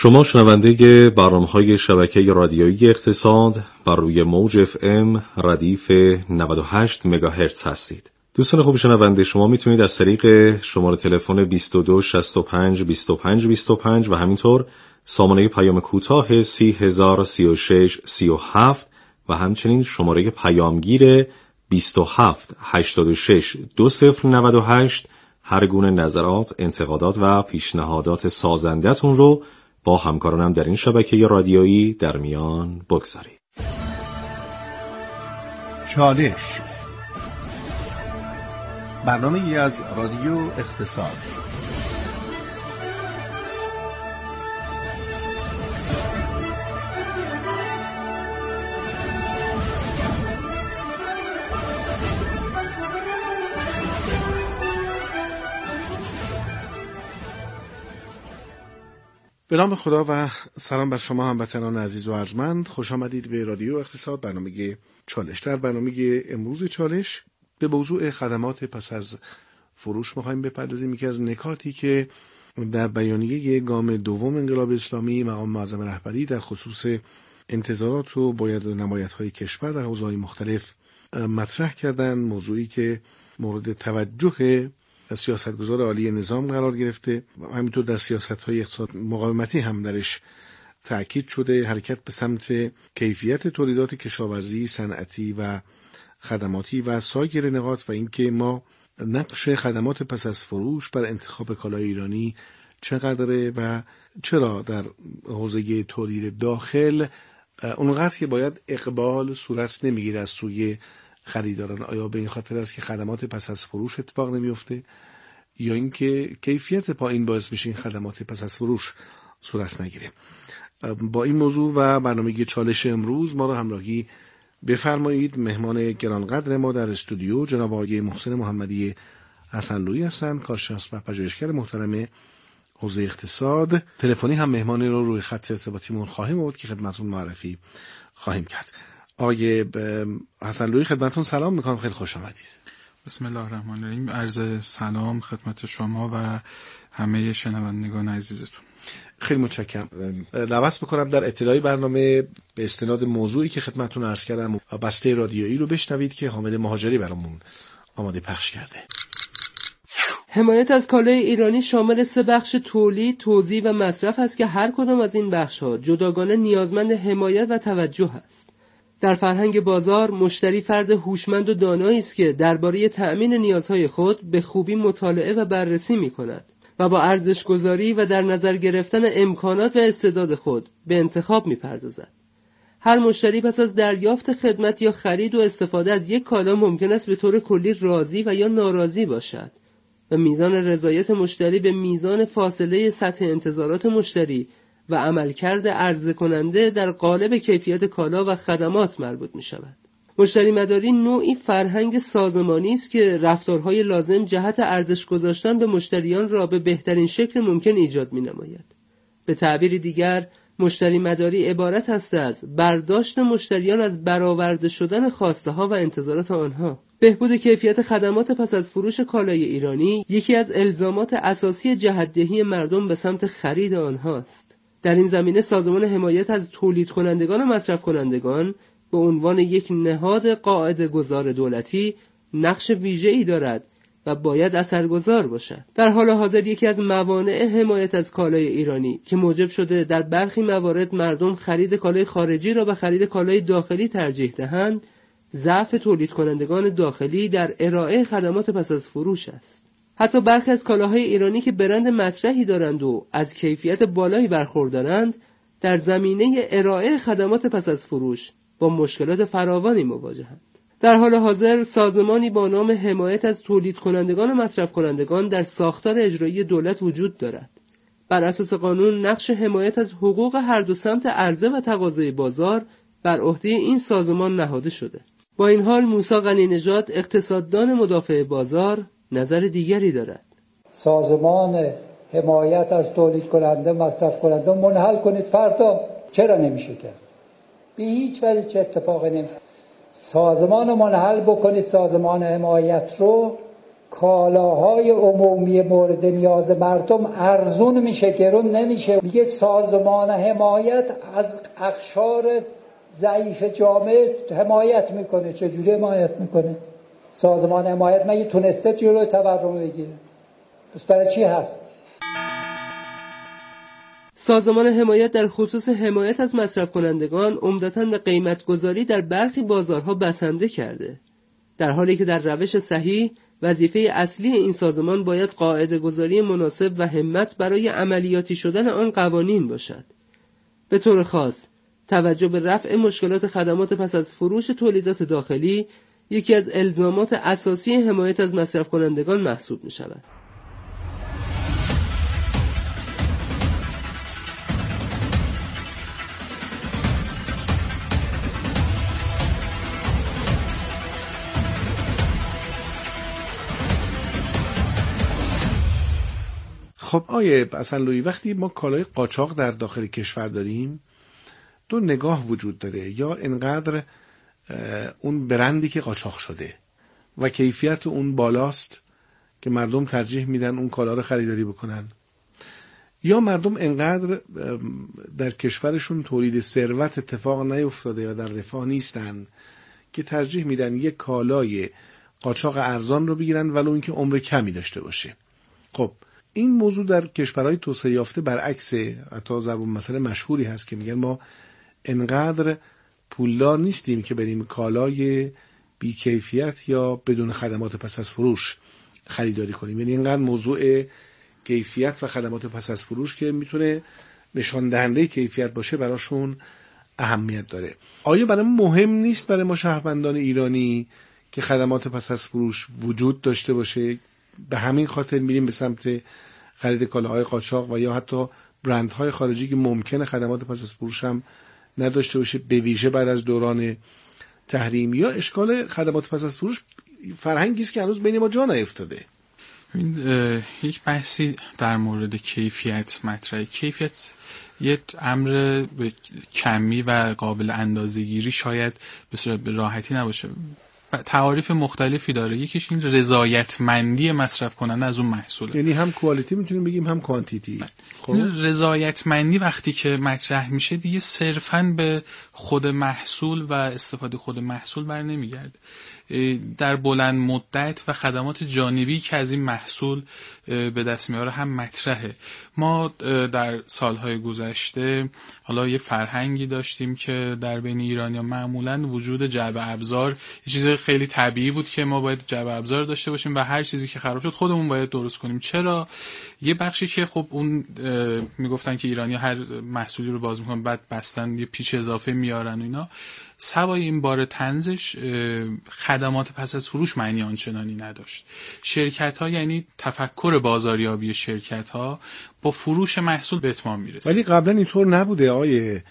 شما شنونده برنامه‌های شبکه رادیویی اقتصاد بر روی موج FM ردیف 98 مگاهرتز هستید. دوستان خوب شنونده، شما میتونید از طریق شماره تلفن 22 65 25 25 و همینطور سامانه پیام کوتاه 3036 37 و همچنین شماره پیامگیر 27 86 2098 هر گونه نظرات، انتقادات و پیشنهادات سازنده‌تون رو با همکارانم در این شبکه رادیویی در میان بگذارید. چالش، برنامه‌ای از رادیو اقتصاد. به نام خدا و سلام بر شما هموطنان عزیز و ارجمند. خوش آمدید به رادیو اقتصاد، برنامه چالش. در برنامه امروز چالش به موضوع خدمات پس از فروش می‌خوایم بپردازیم. یکی از نکاتی که در بیانیه گام دوم انقلاب اسلامی مقام معظم رهبری در خصوص انتظارات و باید و نبایدهای کشور در حوزه‌های مختلف مطرح کردن، موضوعی که مورد توجه سیاستگزار عالی نظام قرار گرفته و همینطور در سیاست‌های اقتصاد مقاومتی هم درش تأکید شده، حرکت به سمت کیفیت تولیدات کشاورزی، صنعتی و خدماتی و سایر نقاط و اینکه ما نقش خدمات پس از فروش بر انتخاب کالای ایرانی چقدره و چرا در حوزه تولید داخل اونقدر که باید اقبال صورت نمیگیره از سوی خریداران. آیا به این خاطر است که خدمات پس از فروش اتفاق نمیفته یا اینکه کیفیت پایین باعث میشه این خدمات پس از فروش صورت نگیره؟ با این موضوع و برنامه چالش امروز ما رو همراهی بفرمایید. مهمان گرانقدر ما در استودیو جناب آقای محسن محمدی حسنلویی هستند، کارشناس و پژوهشگر محترم حوزه اقتصاد. تلفنی هم مهمانی رو روی خط ارتباطیمون خواهیم آورد که خدمتتون معرفی خواهیم کرد. آقای حسنلویی خدمتتون سلام میکنم، خیلی خوش آمدید. بسم الله الرحمن الرحیم. عرض سلام خدمت شما و همه شنوندگان عزیزتون. خیلی متشکرم. دعوت میکنم در ابتدای برنامه به استناد موضوعی که خدمتتون عرض کردم بسته رادیویی رو بشنوید که حامد مهاجری برامون آماده پخش کرده. حمایت از کالای ایرانی شامل 3 بخش تولید، توزیع و مصرف است که هر کدام از این بخش‌ها جداگانه نیازمند حمایت و توجه است. در فرهنگ بازار مشتری فرد هوشمند و دانایی است که درباره تأمین نیازهای خود به خوبی مطالعه و بررسی می‌کند و با ارزش‌گذاری و در نظر گرفتن امکانات و استعداد خود به انتخاب می‌پردازد. هر مشتری پس از دریافت خدمت یا خرید و استفاده از یک کالا ممکن است به طور کلی راضی و یا ناراضی باشد و میزان رضایت مشتری به میزان فاصله سطح انتظارات مشتری و عملکرد عرضه کننده در قالب کیفیت کالا و خدمات مربوط می شود. مشتری مداری نوعی فرهنگ سازمانی است که رفتارهای لازم جهت ارزش گذاشتن به مشتریان را به بهترین شکل ممکن ایجاد می نماید. به تعبیر دیگر، مشتری مداری عبارت است از برداشت مشتریان از برآورده شدن خواسته ها و انتظارات آنها. بهبود کیفیت خدمات پس از فروش کالای ایرانی یکی از الزامات اساسی جهت‌دهی مردم به سمت خرید آنهاست. در این زمینه سازمان حمایت از تولید کنندگان و مصرف کنندگان به عنوان یک نهاد قاعده‌گذار دولتی نقش ویژه‌ای دارد و باید اثرگذار باشد. در حال حاضر یکی از موانع حمایت از کالای ایرانی که موجب شده در برخی موارد مردم خرید کالای خارجی را به خرید کالای داخلی ترجیح دهند، ضعف تولید کنندگان داخلی در ارائه خدمات پس از فروش است. حتی برخی از کالاهای ایرانی که برند مطرحی دارند و از کیفیت بالایی برخوردارند، در زمینه ارائه خدمات پس از فروش با مشکلات فراوانی مواجهند. در حال حاضر سازمانی با نام حمایت از تولید کنندگان و مصرف کنندگان در ساختار اجرایی دولت وجود دارد. بر اساس قانون نقش حمایت از حقوق هر دو سمت عرضه و تقاضای بازار بر عهده این سازمان نهاده شده. با این حال موسی غنی‌نژاد اقتصاددان مدافع بازار نظر دیگری دارد. سازمان حمایت از تولید کننده مصرف کننده منحل کنید فردا. چرا نمیشه کرد؟ به هیچ وجه چه اتفاقی نمیفته. سازمان رو منحل بکنید، سازمان حمایت رو کالاهای عمومی مورد نیاز مردم ارزون میشه، گرون نمیشه. میگه سازمان حمایت از اقشار ضعیف جامعه حمایت میکنه. چجوری حمایت میکنه؟ سازمان حمایت مگه تونسته جلوی تورم بگیره؟ پس برای چی هست؟ سازمان حمایت در خصوص حمایت از مصرف کنندگان عمدتاً به قیمت گذاری در برخی بازارها بسنده کرده، در حالی که در روش صحیح وظیفه اصلی این سازمان باید قاعده گذاری مناسب و همت برای عملیاتی شدن آن قوانین باشد. به طور خاص توجه به رفع مشکلات خدمات پس از فروش تولیدات داخلی یکی از الزامات اساسی حمایت از مصرف کنندگان محسوب می شود. خب آیه حسن‌لویی، وقتی ما کالای قاچاق در داخل کشور داریم دو نگاه وجود داره. یا انقدر اون برندی که قاچاق شده و کیفیت اون بالاست که مردم ترجیح میدن اون کالا رو خریداری بکنن، یا مردم انقدر در کشورشون تولید ثروت اتفاق نیفتاده یا در رفاه نیستن که ترجیح میدن یک کالای قاچاق ارزان رو بگیرن ولو اینکه عمر کمی داشته باشه. خب این موضوع در کشورهای توسعه یافته برعکسه. حتی ضرب المثل مشهوری هست که میگن ما انقدر پولدار نیستیم که بریم کالای بیکیفیت یا بدون خدمات پس از فروش خریداری کنیم. یعنی اینقدر موضوع کیفیت و خدمات پس از فروش که میتونه نشان دهنده کیفیت باشه براشون اهمیت داره. آیا برای مهم نیست برای ما شهروندان ایرانی که خدمات پس از فروش وجود داشته باشه؟ به همین خاطر میریم به سمت خرید کالاهای قاچاق و یا حتی برندهای خارجی که ممکنه خدمات پس از فروش هم نداشته باشه، به ویژه بعد از دوران تحریم. یا اشکال خدمات پس از فروش فرهنگی است که هنوز بین ما جا نیفتاده. یک بحثی در مورد کیفیت مطرحه. کیفیت یک امر کمی و قابل اندازه‌گیری شاید به صورت راحتی نباشه. تعاریف مختلفی داره. یکیش این رضایتمندی مصرف کننده از اون محصوله. یعنی هم کوالیتی میتونیم بگیم هم کوانتیتی. خب رضایتمندی وقتی که مطرح میشه دیگه صرفاً به خود محصول و استفاده خود محصول بر نمیگرده. در بلند مدت و خدمات جانبی که از این محصول به دست میاره هم مطرحه. ما در سالهای گذشته حالا یه فرهنگی داشتیم که در بین ایرانیان معمولاً وجود جعبه ابزار یه چیز خیلی طبیعی بود که ما باید جعبه ابزار داشته باشیم و هر چیزی که خراب شد خودمون باید درست کنیم. چرا؟ یه بخشی که خب اون میگفتن که ایرانی هر محصولی رو باز میکنن بعد بستن یه پیچ اضافه میارن و اینا، سوای این بار طنزش خدمات پس از فروش معنی آنچنانی نداشت. شرکت‌ها یعنی تفکر بازاریابی شرکت‌ها با فروش محصول به اتمام میرسه. ولی قبلا اینطور نبوده آیه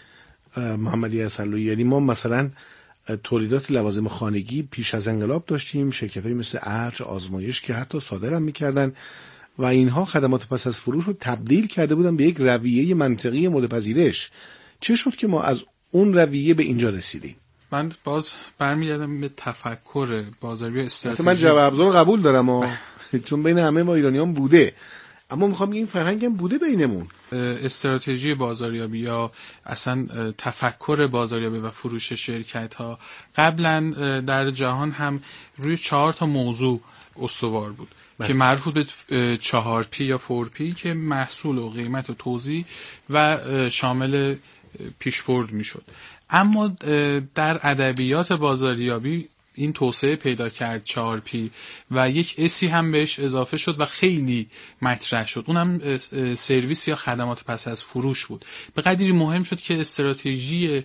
محمدی حسن‌لویی. یعنی ما مثلا تولیدات لوازم خانگی پیش از انقلاب داشتیم، شرکت‌هایی مثل ارج، آزمایش که حتی صادر هم می‌کردن و اینها خدمات پس از فروش رو تبدیل کرده بودن به یک رویه منطقی مورد پذیرش. چه شد که ما از اون رویه به اینجا رسیدیم؟ من باز برمیگردم به تفکر بازاریابی استراتژی. من جواب ابزار رو قبول دارم چون بین همه ما ایرانیان بوده، اما میخوام این فرهنگ هم بوده بینمون. استراتژی بازاریابی یا اصلا تفکر بازاریابی و فروش شرکت ها قبلا در جهان هم روی 4 تا موضوع استوار بود که مربوط به 4P یا 4P که محصول و قیمت و توزیع و شامل پیشبرد میشد. اما در ادبیات بازاریابی این توسعه پیدا کرد 4P و یک اسی هم بهش اضافه شد و خیلی مطرح شد. اونم سرویس یا خدمات پس از فروش بود. به قدری مهم شد که استراتژی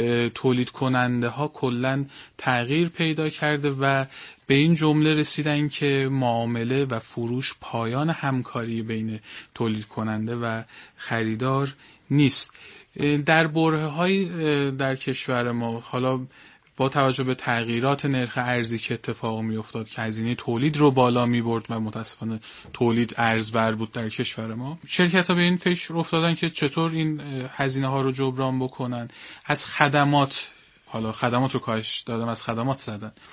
تولید کننده ها کلاً تغییر پیدا کرده و به این جمله رسیدن که معامله و فروش پایان همکاری بین تولید کننده و خریدار نیست. در برهه‌های در کشور ما حالا با توجه به تغییرات نرخ ارزی که اتفاق می‌افتاد که هزینه تولید رو بالا می‌برد و متأسفانه تولید ارزبر بود در کشور ما، شرکت‌ها به این فکر افتادن که چطور این هزینه‌ها رو جبران بکنن. از خدمات، حالا خدمات رو کاهش دادن، از خدمات زدن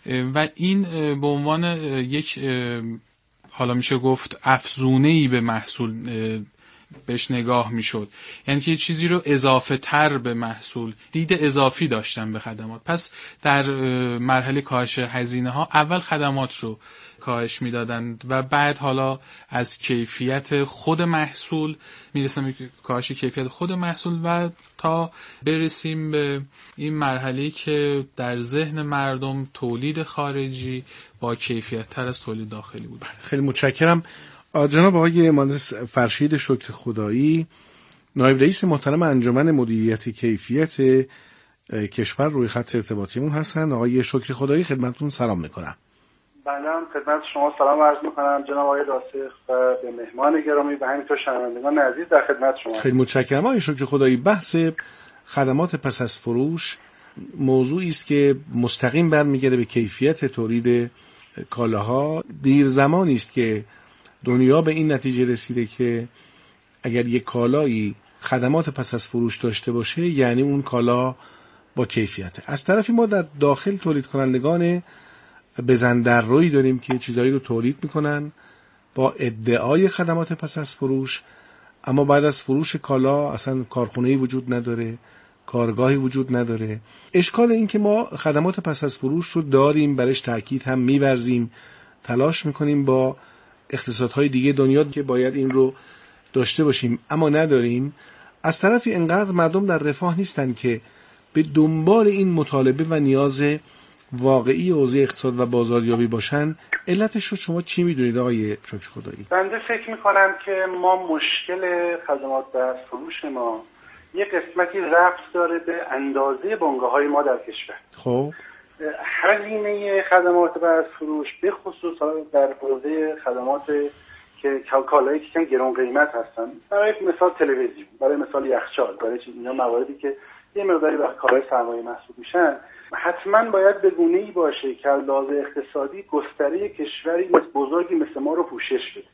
و این به عنوان یک حالا میشه گفت افزونه‌ای به محصول بهش نگاه میشد، یعنی که یه چیزی رو اضافه تر به محصول، دید اضافی داشتن به خدمات. پس در مرحله کاهش هزینه ها اول خدمات رو کاهش میدادند و بعد حالا از کیفیت خود محصول میرسیم به کاهش کیفیت خود محصول و تا برسیم به این مرحله که در ذهن مردم تولید خارجی با کیفیت تر از تولید داخلی بود. خیلی متشکرم. جناب آقای مهندس فرشید شکر خدایی، نایب رئیس محترم انجمن مدیریت کیفیت کشور، روی خط ارتباطیمون هستن. آقای شکر خدایی خدمتتون سلام میکنم. بنده هم خدمت شما سلام عرض میکنم جناب آقای راسخ و به مهمان گرامی و همینطور شنوندگان عزیز در خدمت شما. خیلی متشکرم. آقای شکر خدایی، بحث خدمات پس از فروش موضوعی است که مستقیم برمیگرده به کیفیت تولید کالاها. دیر زمانی است که دنیا به این نتیجه رسیده که اگر یک کالایی خدمات پس از فروش داشته باشه یعنی اون کالا با کیفیته. از طرفی ما در داخل تولید کنندگان بزندررویی داریم که چیزایی رو تولید میکنن با ادعای خدمات پس از فروش، اما بعد از فروش کالا اصلا کارخونه‌ای وجود نداره، کارگاهی وجود نداره. اشکال این که ما خدمات پس از فروش رو داریم، برش تاکید هم می‌ورزیم، تلاش میکنیم با اقتصادهای دیگه دنیا که باید این رو داشته باشیم اما نداریم. از طرفی انقدر مردم در رفاه نیستن که به دنبال این مطالبه و نیاز واقعی حوزه اقتصاد و بازاریابی باشن. علتش رو شما چی میدونید آقای شکر خدایی؟ بنده فکر میکنم که ما مشکل خدمات به فروش ما یک قسمتی ربط داره به اندازه بنگاه‌های ما در کشور. خب هزینه خدمات به فروش به خصوص در حوزه خدمات که کالایی که کم گران قیمت هستن، برای مثال تلویزیون، برای مثال یخچال، برای اینا مواردی که یه مقداری به کالای سرمایه محسوب میشن، حتما باید به گونه‌ای باشه که لحاظ اقتصادی گستره کشوری بزرگی مثل ما رو پوشش بده.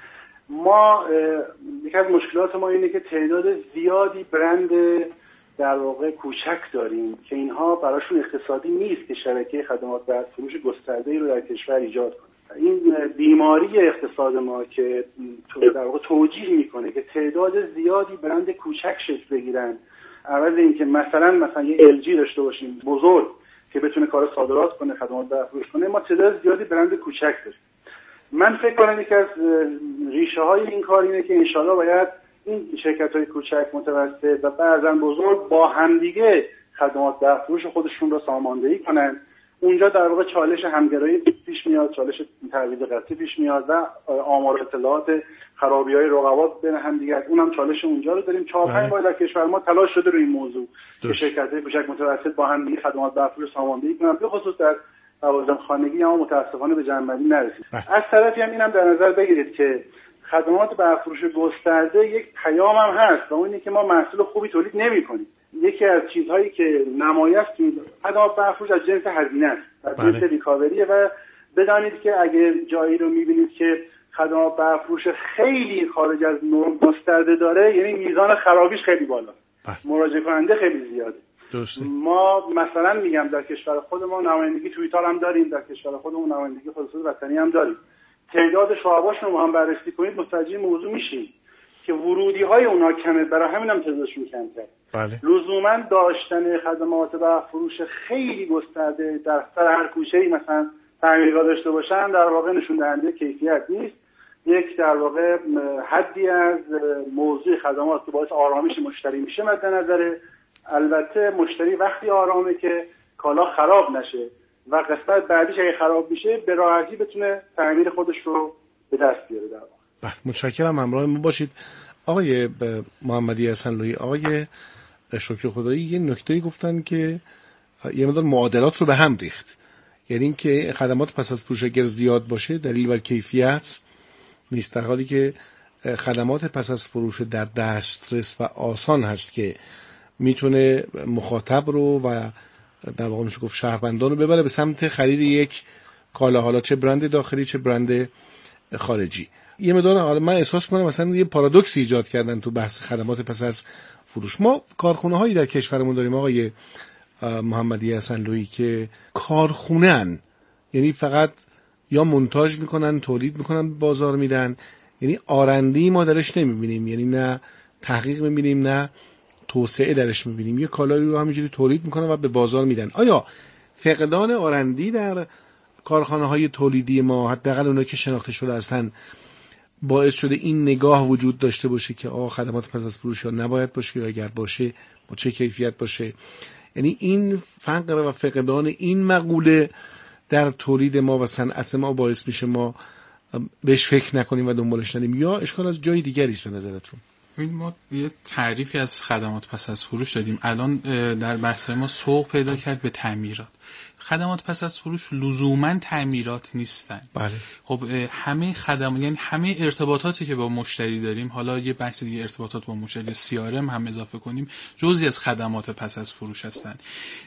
ما یکی از مشکلات ما اینه که تعداد زیادی برند در واقع کوچک داریم که اینها براشون اقتصادی نیست که شبکه خدمات به فروش گسترده‌ای رو در کشور ایجاد کنه. این بیماری اقتصاد ما که در واقع توجیه میکنه که تعداد زیادی برند کوچک شکل بگیرن، عوض اینکه مثلا یه LG داشته باشیم بزرگ که بتونه کار صادرات کنه، خدمات به فروش کنه، ما تعداد زیادی برند کوچک داریم. من فکر کنم یکی از ریشه های این کار اینه که انشالله باید این شرکت‌های کوچک، متوسط و بعضا بزرگ با همدیگه خدمات به فروش خودشون رو ساماندهی کنن. اونجا در واقع چالش همگرایی پیش میاد، چالش ترویج قطعی پیش میاد و آمار اطلاعات خرابی‌های رقبا بین همدیگه، اونم چالش اونجا رو داریم. 4-5 ماه در کشور ما تلاش شده روی این موضوع که شرکت‌های کوچک متوسط با همدیگه خدمات به فروش ساماندهی کنن، به خصوص در لوازم خانگی، اما متاسفانه به جنبندی نرسید. از طرفی هم اینم در نظر بگیرید که خدمات به فروش گسترده یک پیام هم هست و اون اینه که ما محصول خوبی تولید نمی‌کنیم. یکی از چیزهایی که نمایش خدمات به فروش از جنس هزینه است، از جنس ریکاوریه و بدانید که اگه جایی رو می‌بینید که خدمات به فروش خیلی خارج از نرم گسترده داره، یعنی میزان خرابیش خیلی بالا، مراجعه کننده خیلی زیاده. ما مثلا میگم در کشور خودمون نمایندگی توییتار هم داریم، در کشور خودمون نمایندگی خصوصی وطنی هم داریم. تعداد شعباشون رو هم بررسی کنید متوجه موضوع میشید که ورودی های اونا کمه، برای همین هم تعدادشون کمتره. بله. لزوما داشتن خدمات به فروش خیلی گسترده در سر هر کوچه‌ای مثلا تعمیرگاه داشته باشن در واقع نشون دهنده کیفیت نیست. یک در واقع حدی از موضوع خدمات که باعث آرامش مشتری میشه مد نظر. البته مشتری وقتی آرامه که کالا خراب نشه و قسمت بعدیش اگه خراب میشه به راحتی بتونه تعمیر خودش رو به دست بیاره. در واقع متشکرم، همراه ما باشید. آقای محمدی حسن‌لویی، آقای شکر خدایی یه نکته‌ای گفتن که یه مقدار معادلات رو به هم ریخت، یعنی اینکه خدمات پس از فروش اگر زیاد باشه دلیل بر کیفیت نیست، در حالی که خدمات پس از فروش در دسترس و آسان هست که میتونه مخاطب رو و در واقع میشه گفت شهروندان رو ببره به سمت خرید یک کالا، حالا چه برند داخلی چه برند خارجی. یه مقدار حالا من احساس می‌کنم مثلا یه پارادوکسی ایجاد کردن تو بحث خدمات پس از فروش. ما کارخونه‌هایی در کشورمون داریم آقای محمدی حسن‌لویی که کارخونه‌ان یعنی فقط یا مونتاژ میکنن، تولید میکنن، بازار میدن، یعنی آرنده‌ای ما درش نمیبینیم، یعنی نه تحقیق میبینیم نه توسعه درش میبینیم. یه کالایی رو همینجوری تولید میکنن و به بازار میدن. آیا فقدان آرندی در کارخانه های تولیدی ما، حداقل اونایی که شناخته شده هستن، باعث شده این نگاه وجود داشته باشه که خدمات پس از فروش یا نباید باشه، یا اگر باشه با چه کیفیت باشه؟ یعنی این فقر و فقدان این مقوله در تولید ما و صنعت ما باعث میشه ما بهش فکر نکنیم و دنبالش نریم، یا اشکال از جای دیگری است به نظرتون؟ ما یه تعریفی از خدمات پس از فروش دادیم، الان در بحث ما سوق پیدا کرد به تعمیرات. خدمات پس از فروش لزوما تعمیرات نیستن. بله. خب همه خدمات، یعنی همه ارتباطاتی که با مشتری داریم، حالا یه بحث دیگه ارتباطات با مشتری CRM هم اضافه کنیم، جزئی از خدمات پس از فروش هستن.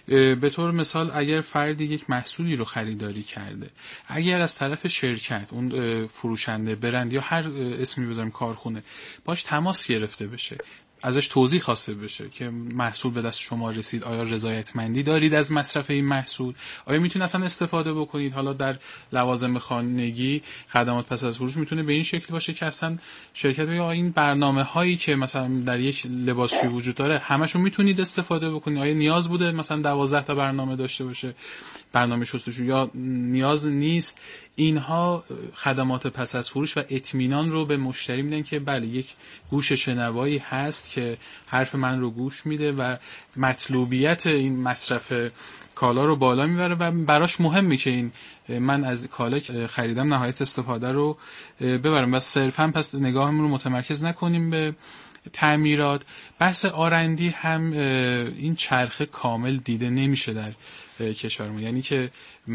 به طور مثال اگر فردی یک محصولی رو خریداری کرده، اگر از طرف شرکت، اون فروشنده، برند یا هر اسمی بذاریم، کارخونه، باش تماس گرفته بشه، ازش توضیح خواسته بشه که محصول به دست شما رسید، آیا رضایتمندی دارید از مصرف این محصول، آیا میتونید اصلا استفاده بکنید. حالا در لوازم خانگی خدمات پس از فروش میتونه به این شکل باشه که اصلا شرکت بگه این برنامه هایی که مثلا در یک لباسشویی وجود داره همشون میتونید استفاده بکنید، آیا نیاز بوده مثلا 12 تا برنامه داشته باشه برنامه شستشو، یا نیاز نیست. اینها خدمات پس از فروش و اطمینان رو به مشتری میدن که بله یک گوش شنوایی هست که حرف من رو گوش میده و مطلوبیت این مصرف کالا رو بالا میبره و براش مهمه که این من از کالا خریدم نهایت استفاده رو ببرم و صرفا پس نگاهمون رو متمرکز نکنیم به تعمیرات. بحث آرندی هم این چرخه کامل دیده نمیشه در کشورمون، یعنی که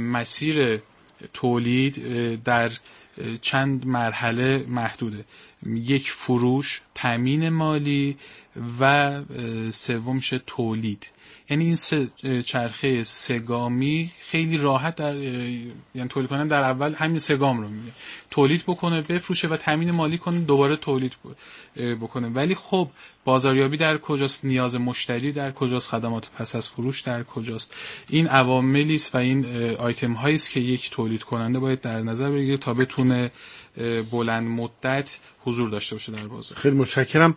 مسیر تولید در چند مرحله محدوده: یک، فروش، تامین مالی و سومش تولید. یعنی این چرخه سه‌گامی خیلی راحت یعنی تولید کنن در اول همین سه‌گام رو میگه، تولید بکنه، بفروشه و تامین مالی کنه، دوباره تولید بکنه. ولی خب بازاریابی در کجاست؟ نیاز مشتری در کجاست؟ خدمات پس از فروش در کجاست؟ این عواملی است و این آیتم هایی است که یک تولید کننده باید در نظر بگیره تا بتونه بلند مدت حضور داشته باشه در بازار. خیلی متشکرم.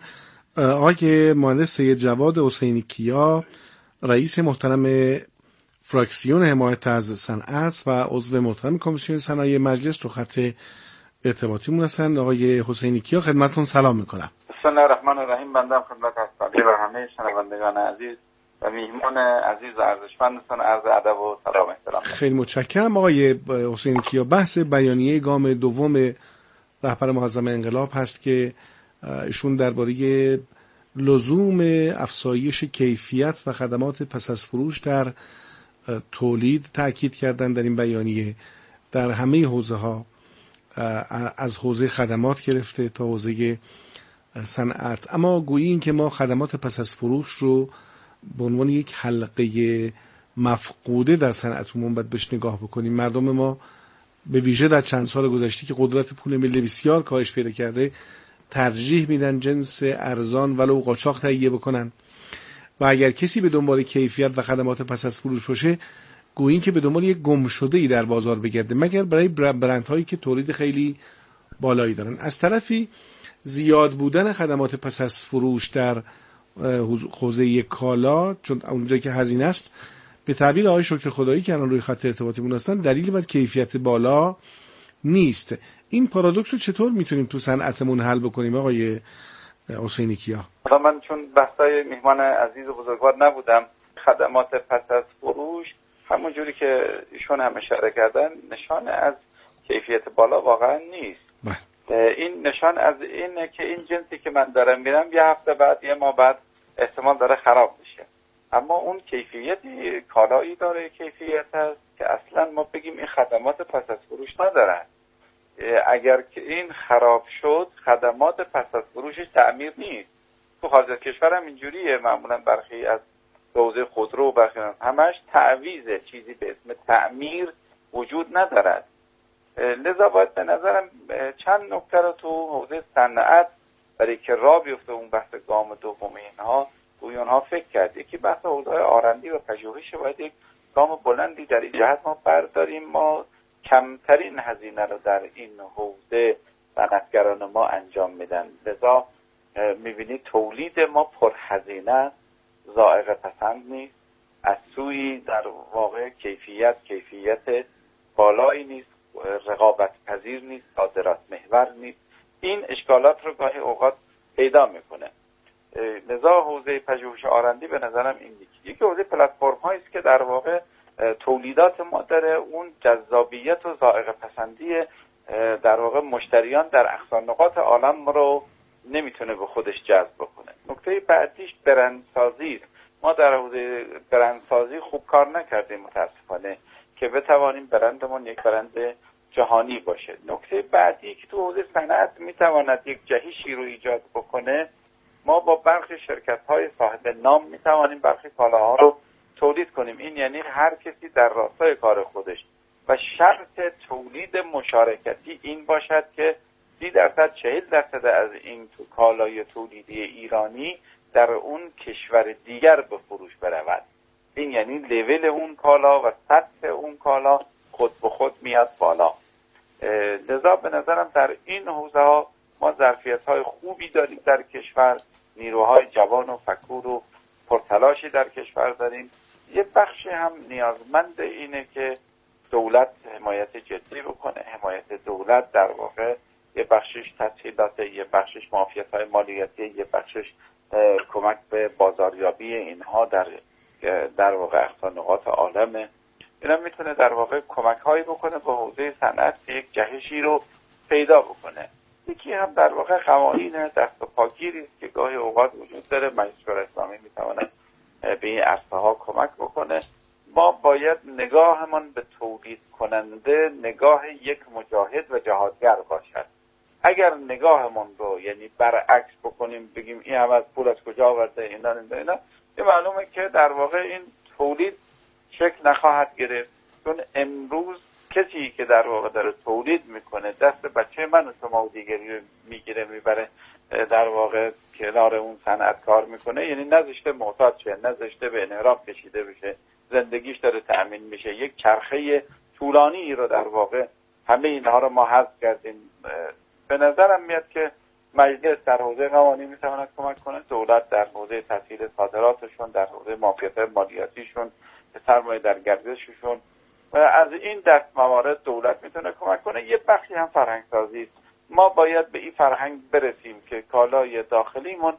آقای مهندس سید جواد حسینی کیا، رئیس محترم فراکسیون حمایت از صنعت و عضو محترم کمیسیون صنایع مجلس، رو خط ارتباطیمون هستند. آقای حسینی کیا، خدمتتون سلام میکنم. بسم الله الرحمن الرحیم. بنده خدمت اساتید و همه شنوندگان عزیز و میهمان عزیز و ارزشمندتون عرض ادب و سلام احترام. خیلی متشکرم آقای حسینی کیا. بحث بیانیه گام دوم رهبر معظم انقلاب هست که ایشون درباره لزوم افزایش کیفیت و خدمات پس از فروش در تولید تاکید کردن در این بیانیه، در همه حوزه ها، از حوزه خدمات گرفته تا حوزه صنعت. اما گویی این که ما خدمات پس از فروش رو به عنوان یک حلقه مفقوده در صنعتمون باید بهش نگاه بکنیم. مردم ما به ویژه در چند سال گذشته که قدرت پول ملی بسیار کاهش پیدا کرده، ترجیح میدن جنس ارزان ولو قاچاق تهیه بکنن و اگر کسی به دنبال کیفیت و خدمات پس از فروش باشه، گویی این که به دنبال یک گمشده‌ای در بازار بگرده، مگر برای برندهایی که تولید خیلی بالایی دارن. از طرفی زیاد بودن خدمات پس از فروش در حوزه کالا، چون اونجایی که هزینه است، به تعبیر آقای شکر خدایی که الان روی خط ارتباطیمون هستن، دلیلی بر کیفیت بالا نیست. این پارادوکس رو چطور میتونیم تو صنعتمون حل بکنیم آقای حسینی کیا؟ من چون بحثای میهمان عزیز و بزرگوار نبودم، خدمات پس از فروش همون جوری که ایشون هم اشاره کردن نشان از کیفیت بالا واقعا نیست. این نشان از اینه که این جنسی که من دارم میرم یه هفته بعد، یه ماه بعد احتمال داره خراب بشه، اما اون کیفیتی کالایی داره، کیفیت هست که اصلا ما بگیم این خدمات پس از فروش ندارن. اگر که این خراب شد، خدمات پس از فروشش تعمیر نیست. تو خارج از کشور هم اینجوریه، معمولا برخی از حوزه خودرو و برخی همش تعویضه، چیزی به اسم تعمیر وجود ندارد. لذا باید به نظرم چند نکته رو تو حوزه صنعت برای که راه بیفته اون بحث گام دوم اینها روی اونها فکر کرد. یکی بحث حوزه آرندی و پژوهش، باید یک گام بلندی در این جهت ما برداریم. ما کمترین هزینه رو در این حوزه صنعتگران ما انجام میدن. لذا میبینید تولید ما پرهزینه، ذائقه پسند نیست، از سوی در واقع کیفیت بالایی نیست، رقابت پذیر نیست، صادرات محور نیست. این اشکالات رو گاهی اوقات پیدا میکنه. لذا حوزه پژوهش آرندی به نظرم این یکی حوزه پلتفرم هایی است که در واقع تولیدات ما داره اون جذابیت و ذائقه پسندی در واقع مشتریان در اقصا نقاط عالم رو نمیتونه به خودش جذب بکنه. نکته بعدیش برندسازی است. ما در حوزه برندسازی خوب کار نکردیم متاسفانه که بتوانیم برندمون یک برند جهانی باشه. نکته بعدی که تو حوزه صنعت میتواند یک جهشی رو ایجاد بکنه، ما با برخی شرکت‌های صاحب نام میتوانیم برخی کالاها رو تولید کنیم. این یعنی هر کسی در راستای کار خودش و شرط تولید مشارکتی این باشد که 30% 40% از این کالای تولیدی ایرانی در اون کشور دیگر به فروش برود. این یعنی لول اون کالا و سطح اون کالا خود به خود میاد بالا. لذا به نظرم در این حوزه ها ما ظرفیت‌های خوبی داریم در کشور، نیروهای جوان و فکور و پرتلاشی در کشور داریم. یه بخشی هم نیازمند اینه که دولت حمایت جدی بکنه. حمایت دولت در واقع یه بخشش تسهیلات، یه بخشش معافیت‌های مالیاتی، یه بخشش کمک به بازاریابی اینها در واقع اقصا نقاط عالمه. اینا میتونه در واقع کمک‌هایی بکنه به حوزه صنعت که یک جهشی رو پیدا بکنه. یکی هم در واقع قوانین دست و پاگیری است که گاهی اوقات وجود داره. مجلس شورای اسلامی میتونه به این عرصه‌ها کمک بکنه. ما باید نگاهمان به تولید کننده نگاه یک مجاهد و جهادگر باشد. اگر نگاهمون رو یعنی برعکس بکنیم، بگیم این هم از پول از کجا آورده اینا یه معلومه که در واقع این تولید شکل نخواهد گرفت. چون امروز کسی که در واقع داره تولید میکنه دست بچه من و شما و دیگری میگیره میبره در واقع کنار اون صنعت کار میکنه، یعنی نذاشته محتاج شه، نذاشته به انحراف کشیده بشه، زندگیش داره تأمین میشه. یک چرخه طولانی رو در واقع همه اینها رو ما حذف کردیم. به نظرم میاد که مجلس در حوزه قوانین میتواند کمک کنه، دولت در حوزه تسهیل صادراتشون، در حوزه معافیت مالیاتیشون، سرمایه در گردششون و از این دست موارد دولت میتونه کمک کنه. یه بخشی هم فرهنگ سازی است. ما باید به این فرهنگ برسیم که کالای داخلیمون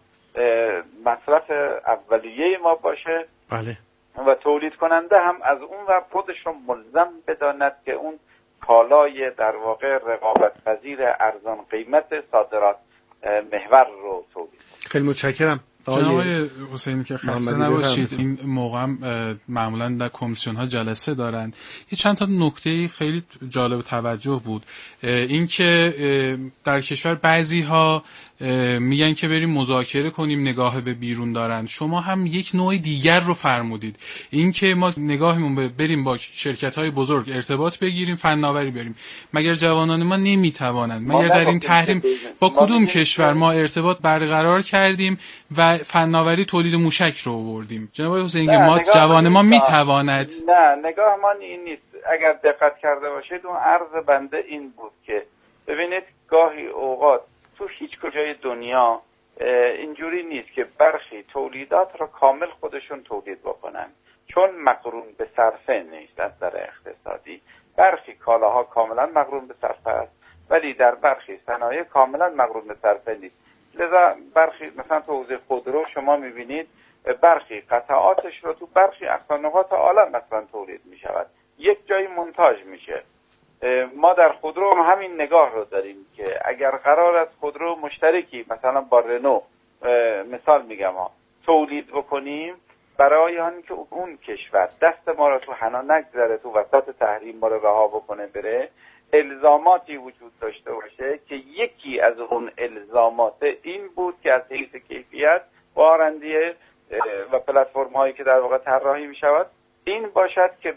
مصرف اولیه ما باشه. بله. و تولید کننده هم از اون ور خودش رو ملزم بداند که اون کالای در واقع رقابت پذیر ارزان قیمت صادرات محور رو تولید. خیلی متشکرم. جناب حسینی که خسته نباشید. این موقع معمولا در کمیسیون ها جلسه دارن. یه چند تا نکته خیلی جالب توجه بود. این که در کشور بعضی ها میگن که بریم مذاکره کنیم، نگاه به بیرون دارن. شما هم یک نوع دیگر رو فرمودید، این که ما نگاهمون بریم با شرکت های بزرگ ارتباط بگیریم، فناوری بریم. مگر جوانان ما نمیتوانند؟ مگر در این تحریم با کدوم کشور ما ارتباط برقرار کردیم و فناوری تولید موشک رو آوردیم؟ جناب حسینی ما جوان ما میتواند؟ نه، نگاه ما این نیست. اگر دقت کرده باشید اون عرض بنده این بود که ببینید گاهی اوقات تو هیچ کجای دنیا اینجوری نیست که برخی تولیدات را کامل خودشون تولید بکنن، چون مقرون به صرفه نیست. از نظر اقتصادی برخی کالاها کاملا مقرون به صرفه است، ولی در برخی صنایع کاملا مقرون به صرفه نیست. لذا برخی مثلا تو حوزه خودرو شما میبینید برخی قطعاتش رو تو برخی اقصا نقاط عالم مثلا تولید میشود، یک جایی مونتاژ میشه. ما در خودرو هم همین نگاه رو داریم که اگر قرار است خودرو مشترکی مثلا با رنو مثال میگم تولید بکنیم، برای آنکه اون کشور دست ما رو تو حنا نگذاره، تو وسط تحریم ما رو رها بکنه بره، الزاماتی وجود داشته باشه که یکی از اون الزامات این بود که از حیث کیفیت و آرندیه و پلتفرم هایی که در واقع طراحی می شود این باشد که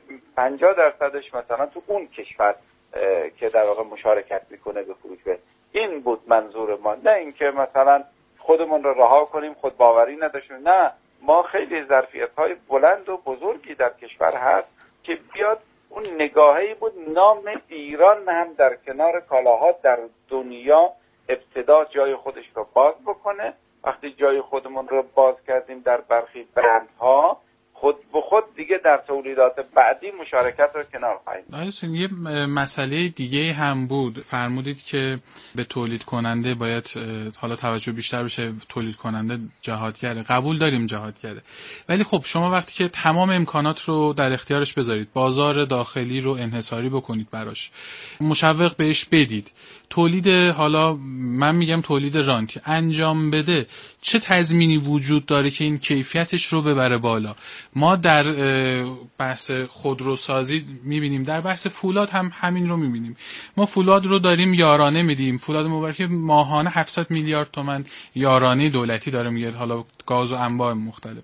50% مثلا تو اون کشور که در واقع مشارکت میکنه به فروش بره. این بود منظور ما، نه اینکه مثلا خودمون رو رها کنیم، خود باوری نداشتیم. نه، ما خیلی ظرفیت های بلند و بزرگی در کشور هست که بیاد اون نگاهی بود نام ایران هم در کنار کالاها در دنیا ابتدا جای خودش رو باز بکنه. وقتی جای خودمون رو باز کردیم در برخی برندها، خود به خود دیگه در تولیدات بعدی مشارکت رو کنار خواهیم. یه مسئله دیگه هم بود، فرمودید که به تولید کننده باید حالا توجه بیشتر بشه، تولید کننده جهادگره، قبول داریم جهادگره، ولی خب شما وقتی که تمام امکانات رو در اختیارش بذارید، بازار داخلی رو انحصاری بکنید براش، مشوق بهش بدید، تولید، حالا من میگم تولید رانت انجام بده، چه تضمینی وجود داره که این کیفیتش رو ببره بالا؟ ما در بحث خودروسازی میبینیم، در بحث فولاد هم همین رو میبینیم. ما فولاد رو داریم یارانه میدیم، فولاد مبارک ماهانه 700 میلیارد تومان یارانه دولتی داره میگه، حالا گاز و انواع مختلف.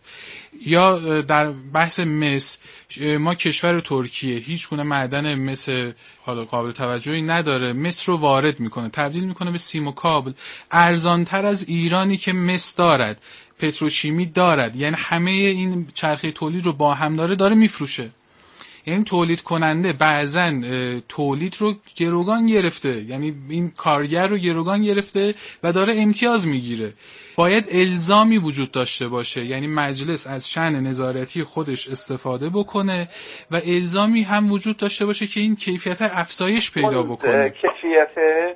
یا در بحث مس، ما کشور ترکیه هیچ گونه معدن مس حالا قابل توجهی نداره، مس رو وارد میکنه، تبدیل میکنه به سیم و کابل، ارزانتر از ایرانی که مس دارد، پتروشیمی دارد، یعنی همه این چرخه تولید رو با هم داره میفروشه. یعنی تولید کننده بعضن تولید رو گروگان گرفته، یعنی این کارگر رو گروگان گرفته و داره امتیاز میگیره. باید الزامی وجود داشته باشه، یعنی مجلس از شأن نظارتی خودش استفاده بکنه و الزامی هم وجود داشته باشه که این کیفیت افزایش پیدا بکنه. کیفیت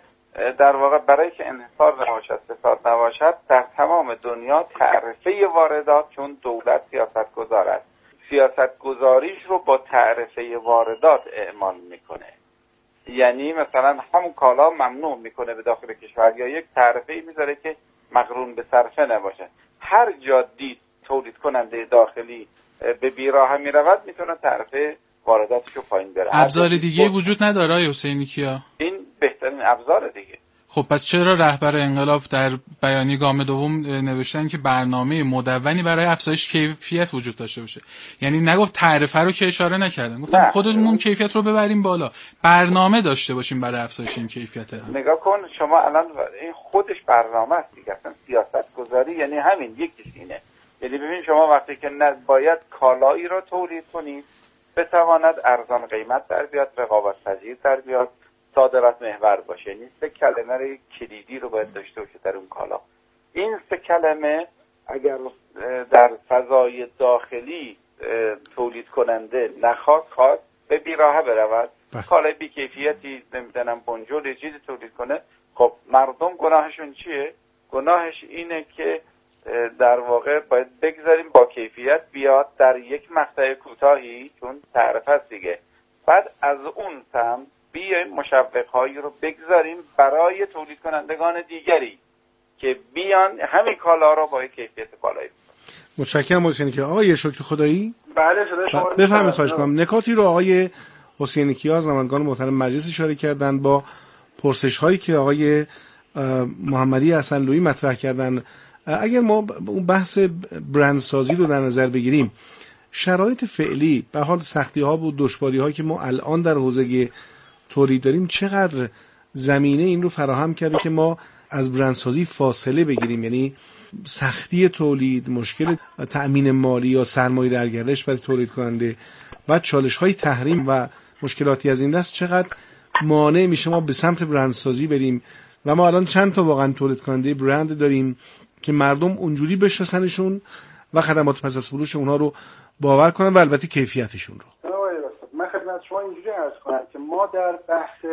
در واقع برای که انحصار نباشد، فساد نباشد، در تمام دنیا تعرفه واردات، چون دولت سیاست گذار است، سیاست گذاریش رو با تعرفه واردات اعمال میکنه. یعنی مثلا همون کالا ممنوع میکنه به داخل کشور، یا یک تعرفه میذاره که مقرون به صرفه نباشه. هر جا دید تولید کننده داخلی به بیراه میرود، میتونه تعرفه وارداتش رو پایین بره. ابزار دیگه وجود نداره حسینی کیا؟ این بهترین ابزار دیگه. خب پس چرا رهبر انقلاب در بیانیه گام دوم نوشتن که برنامه مدونی برای افزایش کیفیت وجود داشته باشه؟ یعنی نگفت تعرفه رو که اشاره نکردن، گفتن خودمون کیفیت رو ببریم بالا، برنامه داشته باشیم برای افزایش این کیفیت. نگاه کن شما الان این خودش برنامه است دیگه، اصلا سیاست گذاری یعنی همین یکیش اینه. یعنی ببین شما وقتی که باید کالایی رو تولید کنید بتواند ارزان قیمت در بیاد، رقابت پذیر در بیاد، صادرات محور باشه، یعنی 3 کلمه کلیدی رو باید داشته باشه در اون کالا. این 3 کلمه اگر در فضای داخلی تولید کننده خواست به بیراهه برود، کالای بی کیفیتی نمیدونم بنجل چیزی تولید کنه، خب مردم گناهشون چیه؟ گناهش اینه که در واقع باید بگذاریم با کیفیت بیاد در یک مقطع کوتاهی، چون تعرفه است دیگه. بعد از اون سمت بیایم مشوق‌هایی رو بگذاریم برای تولید کنندگان دیگری که بیان همین کالا رو با کیفیت بالایی بکنن. متشکرم حسینی کیا. آقای شکر خدایی، بله صدای شما رو بفرمایید. خواهش کنم نکاتی رو آقای حسینی کیا زمانگان محترم مجلس اشاره کردند با پرسش هایی که آقای محمدی حسن‌لویی مطرح کردن. اگر ما اون بحث برندسازی رو در نظر بگیریم، شرایط فعلی به حال سختی ها و دشواری هایی که ما الان در حوزه تولید داریم چقدر زمینه این رو فراهم کرده که ما از برندسازی فاصله بگیریم؟ یعنی سختی تولید، مشکل تأمین مالی یا سرمایه در گردش برای تولید کننده و چالش های تحریم و مشکلاتی از این دست چقدر مانع میشه ما به سمت برندسازی بریم؟ و ما الان چند تا واقعا تولید کننده برند داریم که مردم اونجوری بشناسنشون و خدمات پس از فروش اونها رو باور کنن و البته کیفیتشون رو. من خدمت شما اینجوری عرض کنم که ما در بحث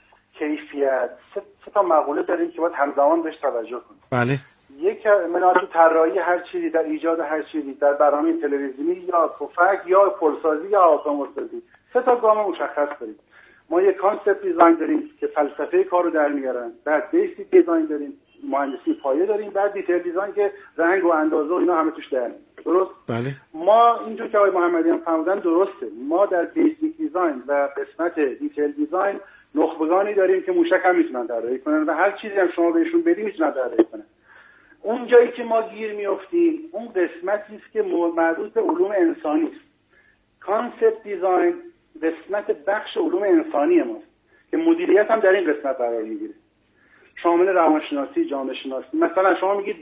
کیفیت 3 تا مقوله داریم که باید همزمان بهش توجه کنیم. بله. یک مناطق طراحی هر چیزی، در ایجاد هر چیزی، در برنامه تلویزیونی یا پفک یا پلسازی یا اتومبیلسازی 3 تا گام مشخص داریم. ما یک کانسپت دیزاین داریم که فلسفه کار رو در میارن، بعد بیسیک دیزاین داریم، مهندسی پایه داریم، بعد دیتیل دیزاین که رنگ و اندازه و اینا همه توش در میاد. درست؟ بله. ما اینجور که آقای محمدی هم فرمودن درسته، ما در بیسیک دیزاین و قسمت دیتیل دیزاین نخبگانی داریم که موشک هم میتونن طراحی کنن و هر چیزی هم شما بهشون بدی میتونن طراحی کنن. اون جایی که ما گیر میافتیم اون قسمتی است که مربوط به علوم انسانی است. کانسپت دیزاین قسمت بخش علوم انسانی ماست که مدیریت هم در این قسمت قرار میگیره، شامل روانشناسی، جامعه شناسی. مثلا شما میگید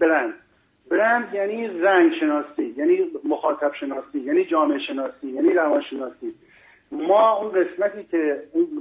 برند یعنی رنگ شناسی، یعنی مخاطب شناسی، یعنی جامعه شناسی، یعنی روانشناسی. ما اون قسمتی که اون